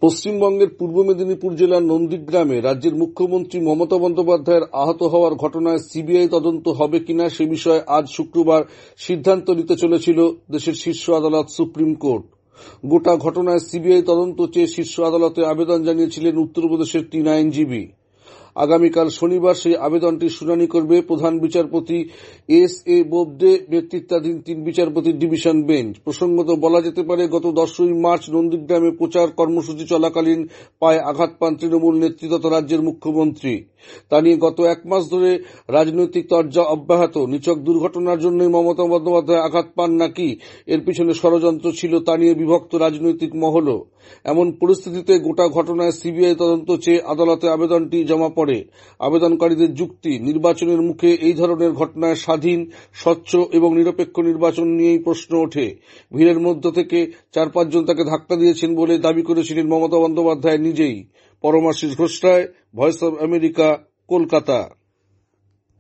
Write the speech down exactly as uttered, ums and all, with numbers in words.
পশ্চিমবঙ্গের পূর্ব মেদিনীপুর জেলার নন্দীগ্রামে রাজ্যের মুখ্যমন্ত্রী মমতা বন্দ্যোপাধ্যায়ের আহত হওয়ার ঘটনায় সিবিআই তদন্ত হবে কিনা সে বিষয়ে আজ শুক্রবার সিদ্ধান্ত নিতে চলেছিল দেশের শীর্ষ আদালত সুপ্রিম কোর্ট। গোটা ঘটনায় সিবিআই তদন্ত চেয়ে শীর্ষ আদালতে আবেদন জানিয়েছিলেন উত্তরপ্রদেশের তিন আইনজীবী। আগামীকাল শনিবার সেই আবেদনটির শুনানি করবে প্রধান বিচারপতি এস এ বোবদে নেতৃত্বাধীন তিন বিচারপতির ডিভিশন বেঞ্চ। প্রসঙ্গত বলা যেতে পারে, গত দশই মার্চ নন্দীগ্রামে প্রচার কর্মসূচি চলাকালীন পায়ে আঘাত পান তৃণমূল নেত্রী তথা রাজ্যের মুখ্যমন্ত্রী। তা নিয়ে গত এক মাস ধরে রাজনৈতিক তরজা অব্যাহত। নিছক দুর্ঘটনার জন্যই মমতা বন্দ্যোপাধ্যায় আঘাত পান নাকি এর পিছনে ষড়যন্ত্র ছিল, তা নিয়ে বিভক্ত রাজনৈতিক মহলও। এমন পরিস্থিতিতে গোটা ঘটনায় সিবিআই তদন্ত চেয়ে আদালতে আবেদনটি জমা পড়ে। আবেদনকারীদের যুক্তি, নির্বাচনের মুখে এই ধরনের ঘটনায় স্বাধীন, স্বচ্ছ এবং নিরপেক্ষ নির্বাচন নিয়েই প্রশ্ন ওঠে। ভিড়ের মধ্য থেকে চার পাঁচজন তাকে ধাক্কা দিয়েছেন বলে দাবি করেছিলেন মমতা বন্দ্যোপাধ্যায় নিজেই। Paramashis Ghosh Ray, voice of America, Kolkata.